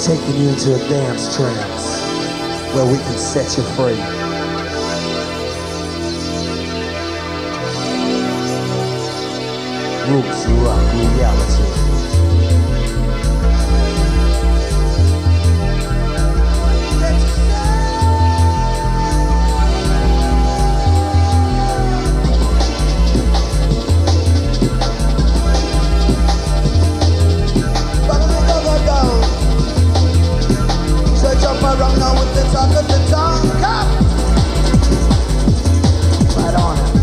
taking you into a dance trance where we can set you free. Roots rock reality. Around now with the talk of the tongue, come! Right on it.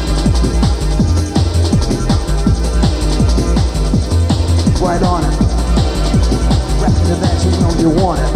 Right on it. Record to that, you know you want it.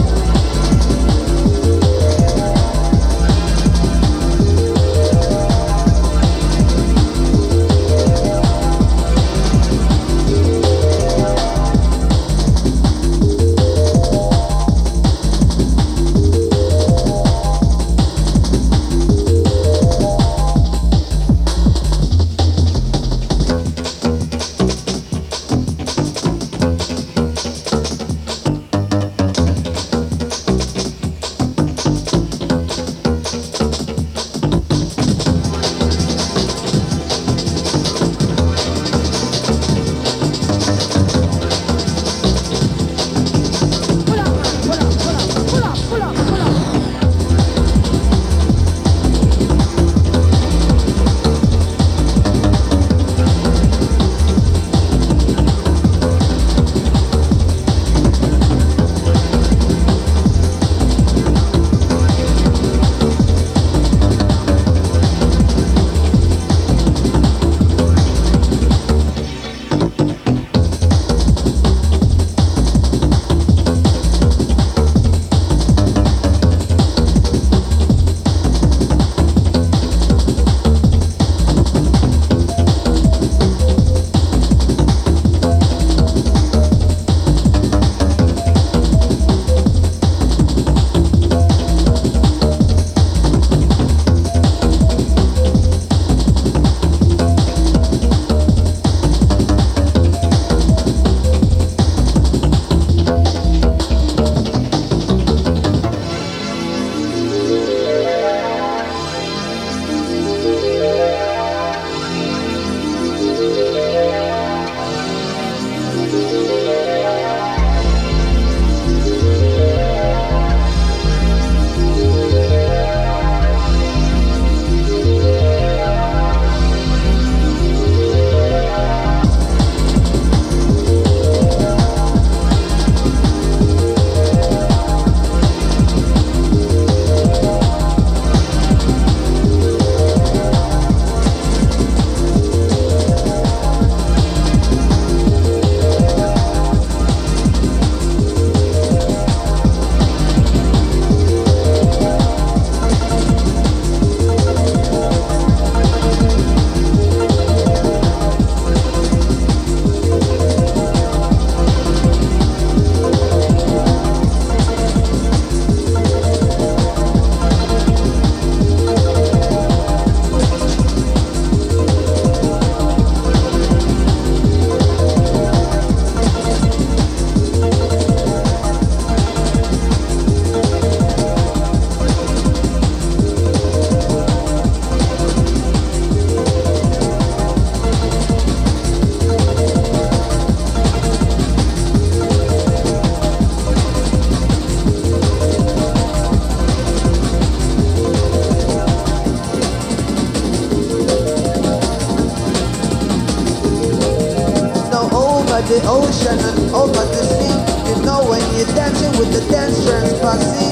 The ocean and over the sea. You know when you're dancing with the dance trance posse.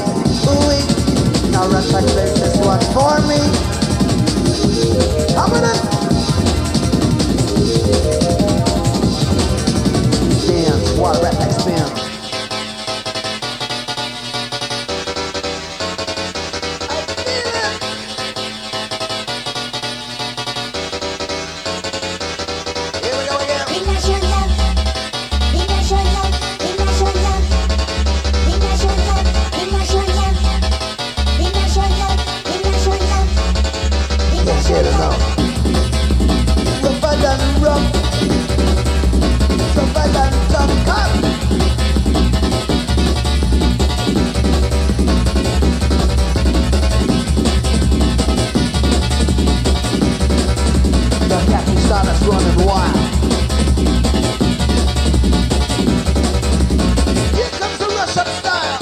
Ooh, now run back, play this one for me. Come on up. Dance while rap expands. Get enough. wild. Here comes the Russian style.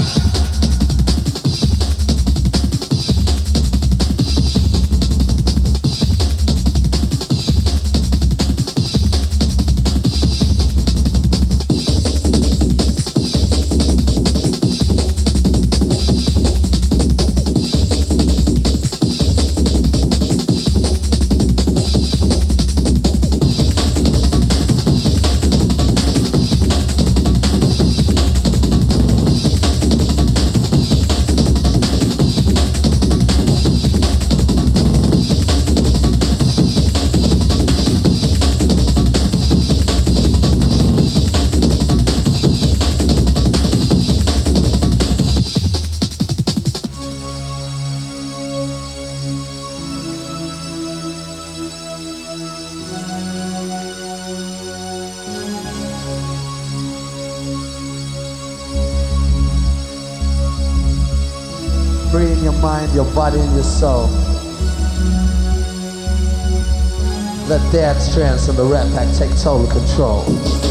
Free in your mind, your body, and your soul. Let dance, trance, and the Rat Pack take total control.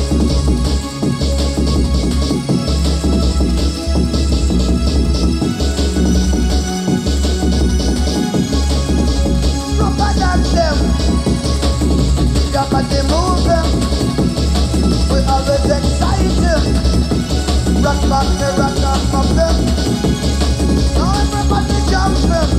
Rubber dance them, your body move them. We always excite them. Rock back the rock off of them. Now everybody jumping.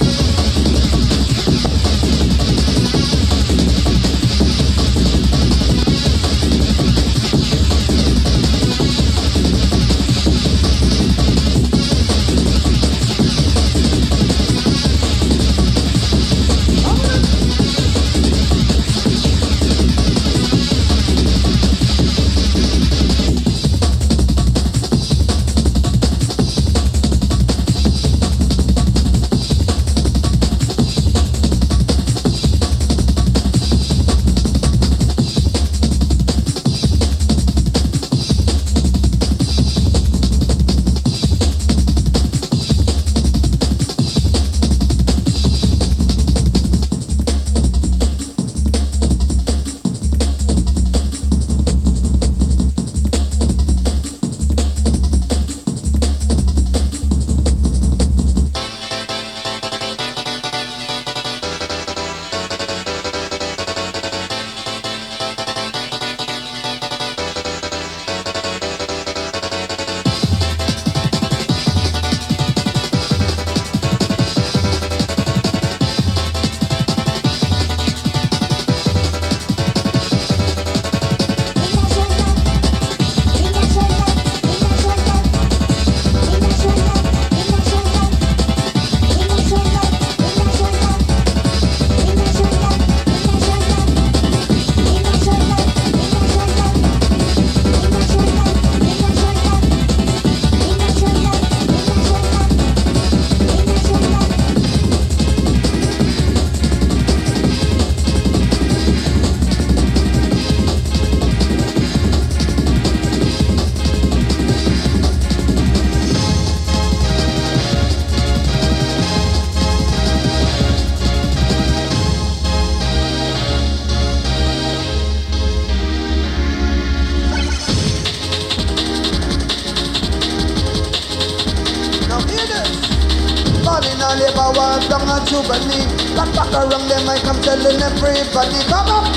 Back around them, I come telling everybody, come up.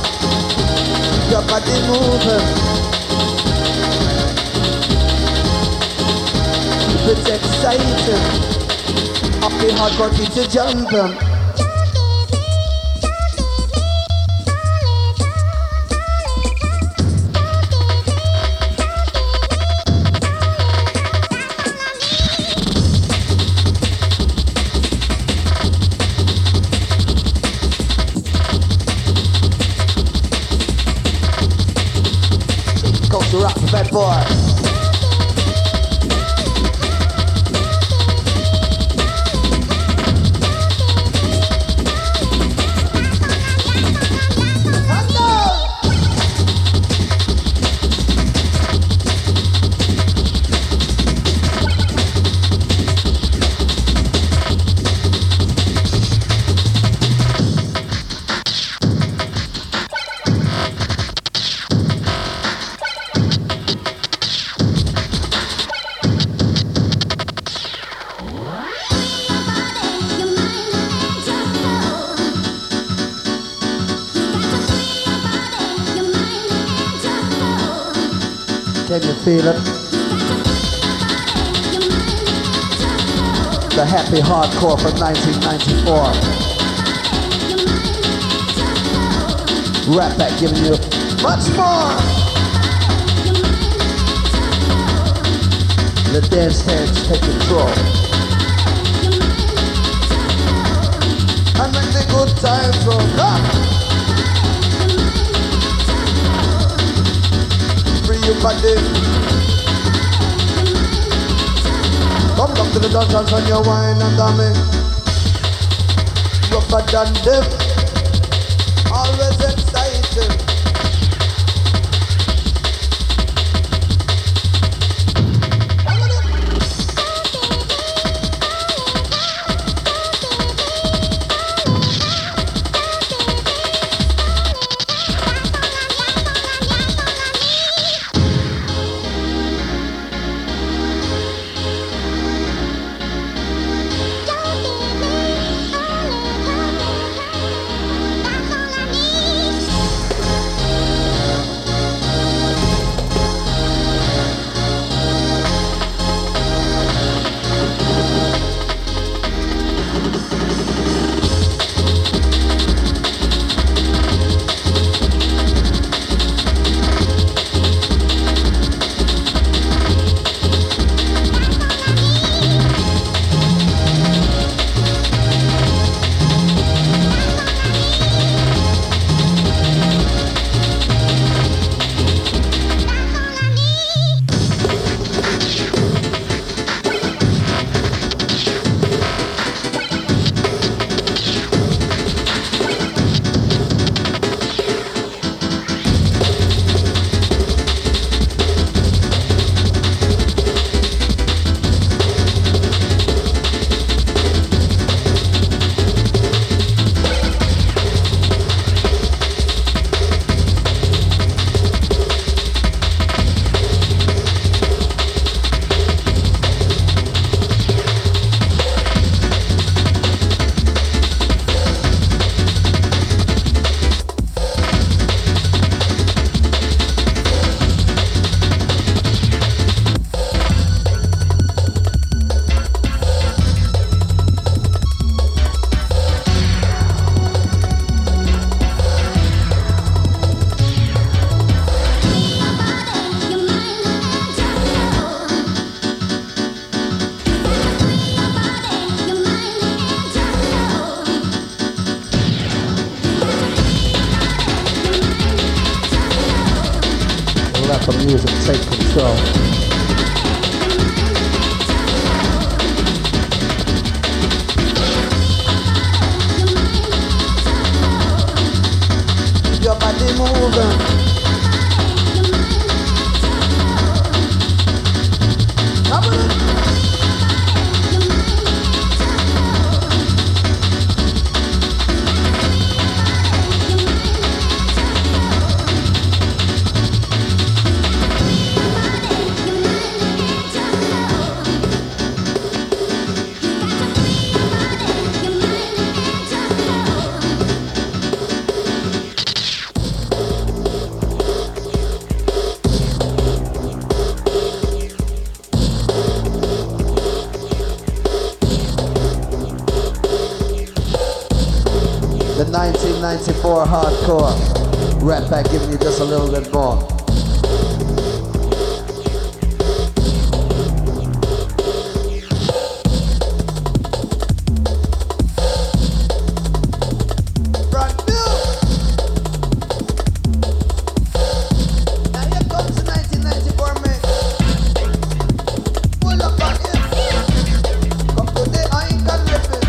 Your body moving. It's exciting. Up the hardcore kids to jumping. Rock the bad boy. Can you feel it? The happy hardcore from 1994. Rat Pack giving you much more. The dance hands take control. And make the good times roll. Come! Free your body. Come back to the dance when you wine and dummy. Rougher than them. Always exciting. Let the music take control. Your body moving. Come on. The 1994 hardcore. Rat Pack giving you just a little bit more. Brand new. Now here comes the 1994 mix. Pull up on it. Come to the icon reference.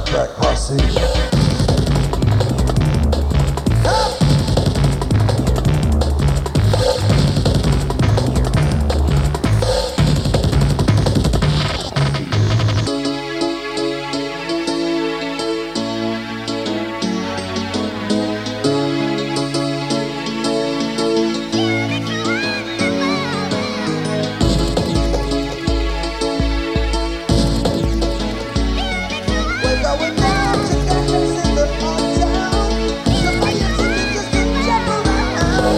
track posse. We're going down to Cactus in the uptown. So buy your ticket just to jump around.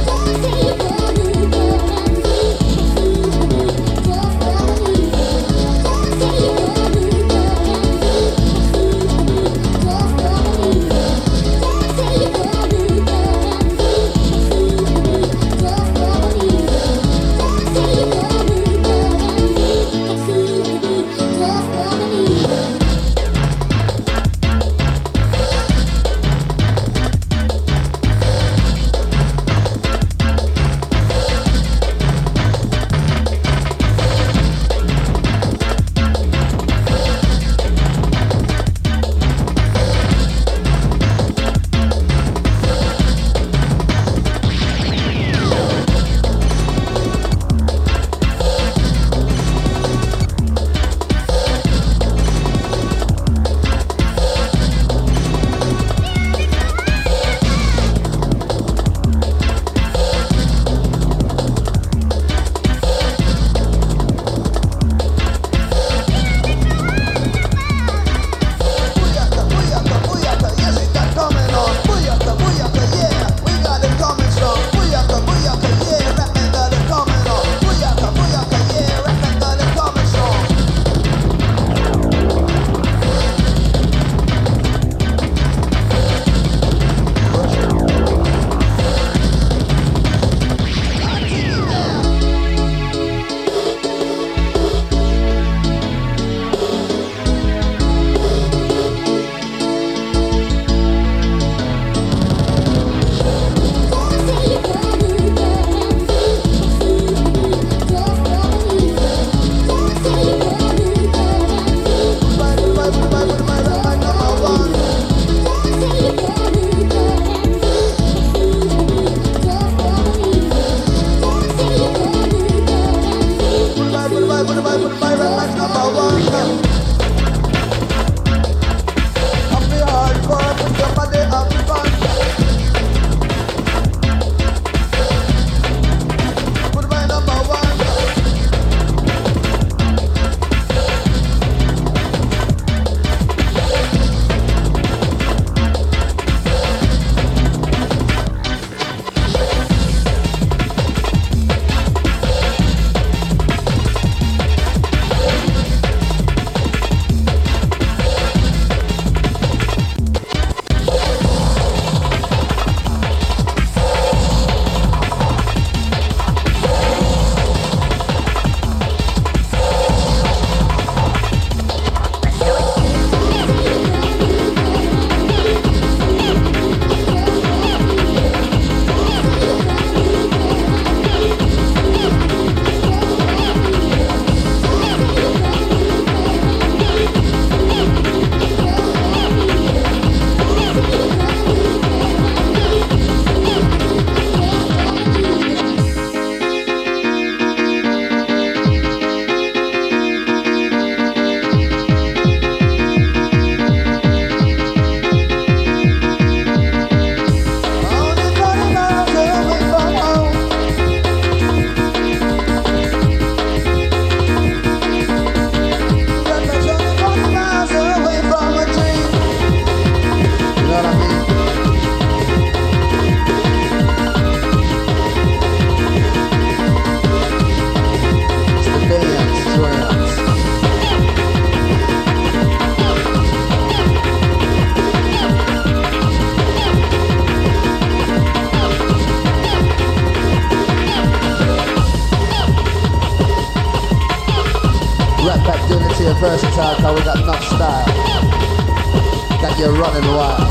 Booyaka, booyaka, booyaka, yes, we got coming on. Booyaka, booyaka, yeah, we got it coming strong. Booyaka, booyaka, yeah, rapping got it coming on. Booyaka, booyaka, yeah, rapping got it coming strong. Bye, bye, bye, bye, bye, bye, bye, number one. Bye, bye, bye, bye, bye, bye, bye, number one. Happy hardcore, put your body up front. Goodbye, number one. Only 40 miles away from home. That makes only 40 miles away from a dream. You know what I mean? It's the dance trance. Rat Pack doing it to your versatile, cause we got enough style. Got you running wild.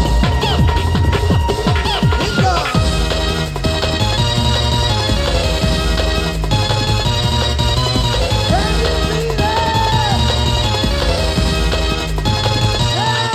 Can you feel it? Yeah.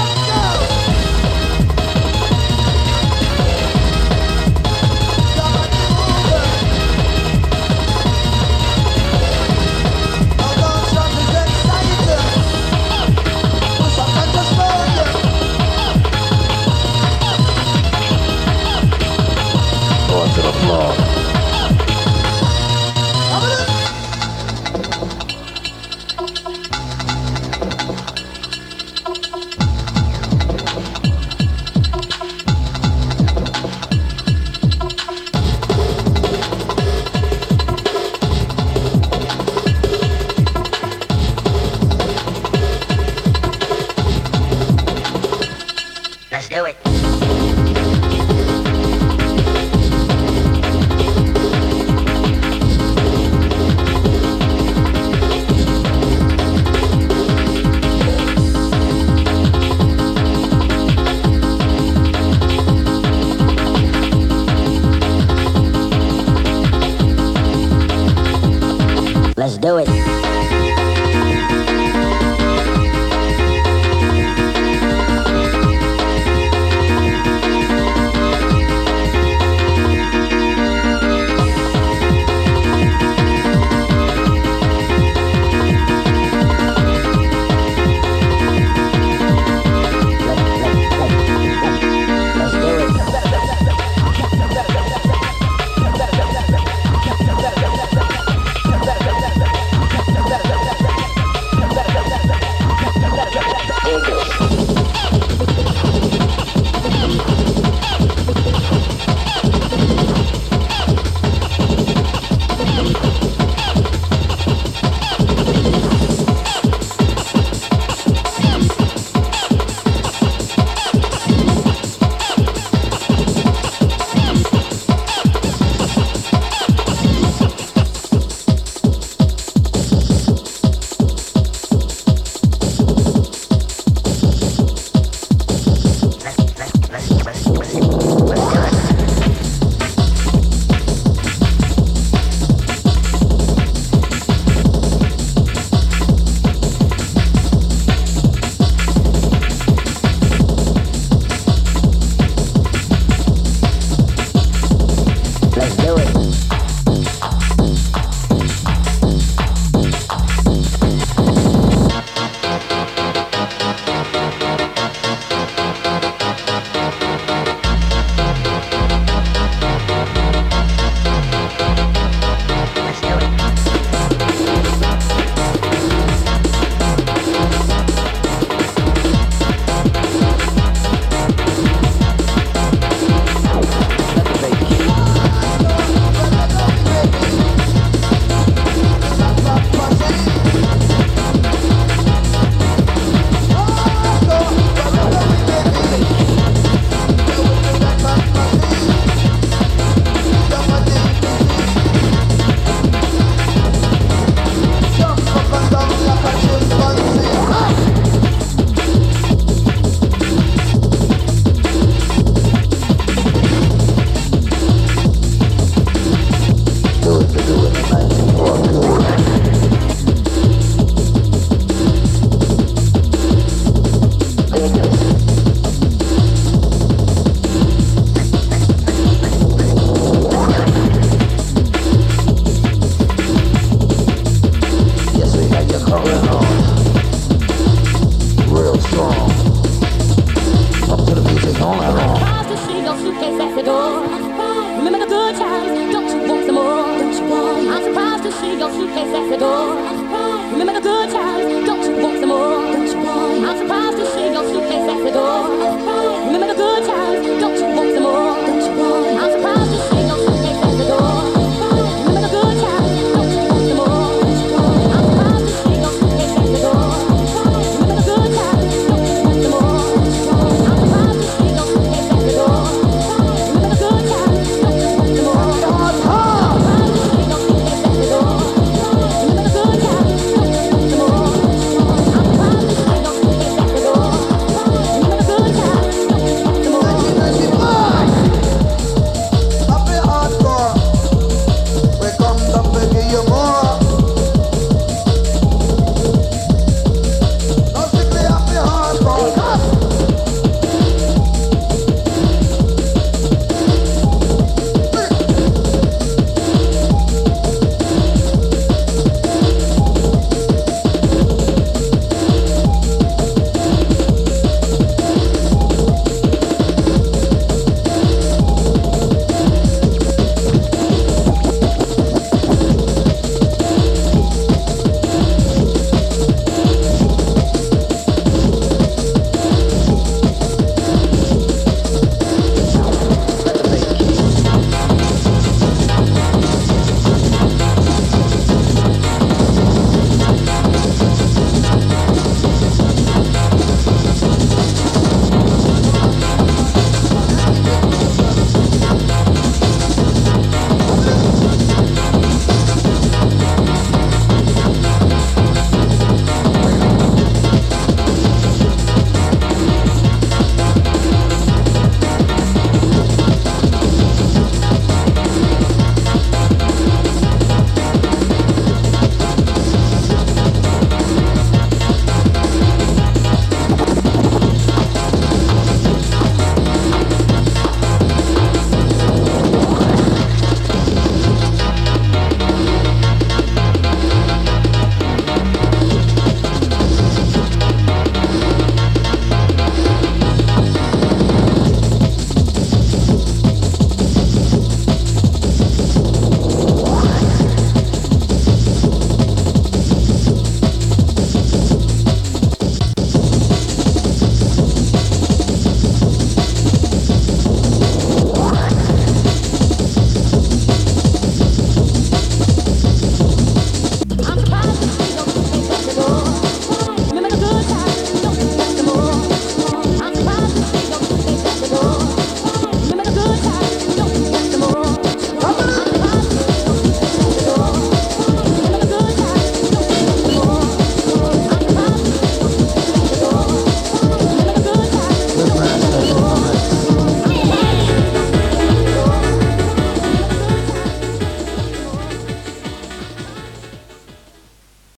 strong. Up to the music all night long. Surprised to see your suitcase at the door. Remember the good times, don't you want some more? Don't you want? I'm surprised to see your suitcase at the door. Remember the good times, don't you want some more? Don't you want?